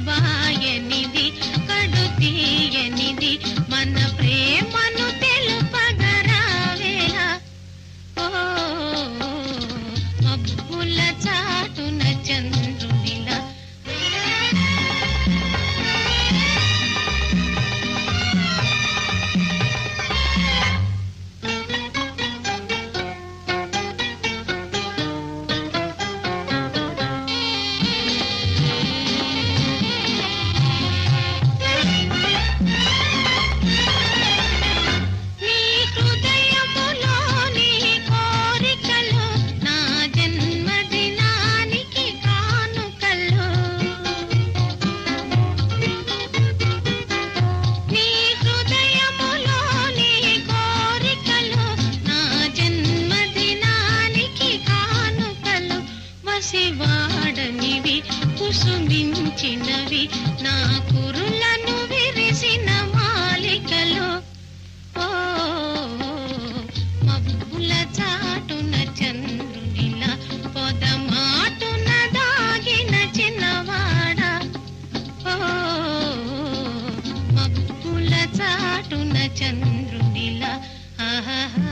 బాయనిది కడు తీయనిది మన ప్రేమను తెలుపగరావేలా ఓ మబ్బుల చాటున చంద్రునిలా వాడనివి కుసుమించినవి నా కురులను విరిసిన మాలికలు ఓ మబ్బుల చాటున చంద్రునిలా పొదమాటున దాగిన చిన్నవాడ ఓ మబ్బుల చాటున చంద్రునిలా ఆహా